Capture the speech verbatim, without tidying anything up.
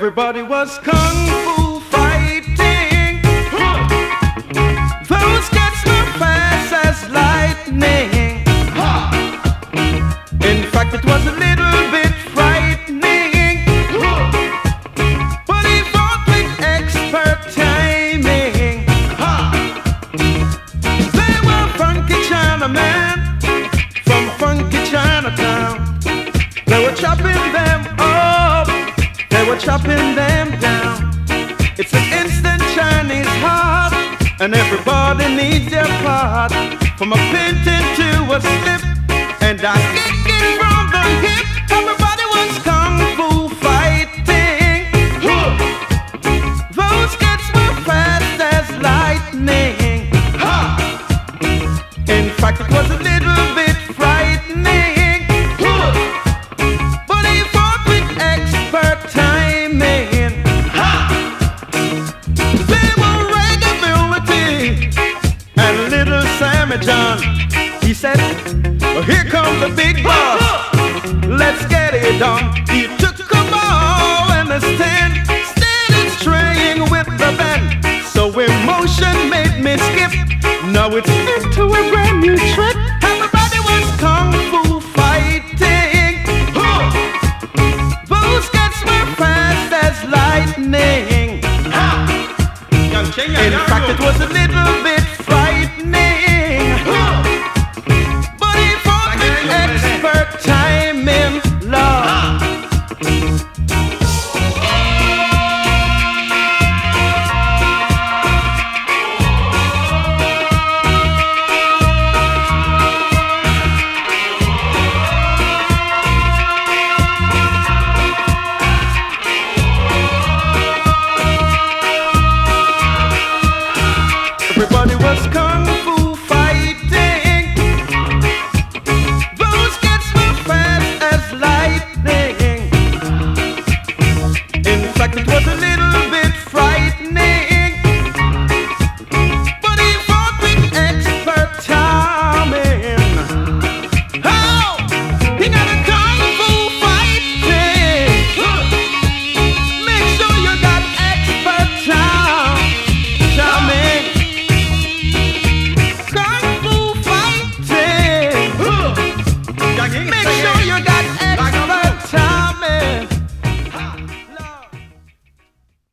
Everybody was kung fu fighting. Those cats were fast as lightning. In fact, it was a little bit frightening, but he fought with expert timing. They were funky Chinamen from funky Chinatown. They were chopping them up, they were chopping them down. It's an instant Chinese heart, and everybody needs their part. From a painting to a slip, and I kick it from the hip. Everybody was kung fu fighting. Those kids were fast as lightning. In fact, it was a little bit frightening, but he fought with expert timing. They were Regability and Little Sammy John. He said, here comes the big boss, let's get it done. He took a ball and a stand, steady straying with the band. So emotion made me skip, now it's into a brand new trick. Everybody was kung fu fighting. Those cats were fast as lightning. In fact, it was a little bit frightening, but he fought with expert timing, love. Everybody was kung fu fighting. Those kids were fast as lightning. In fact, it was a little bit frightening, but he fought with expert timing. Oh, he got a kung fu fighting. Make sure you got expert time, timing. Kung fu fighting. Make sure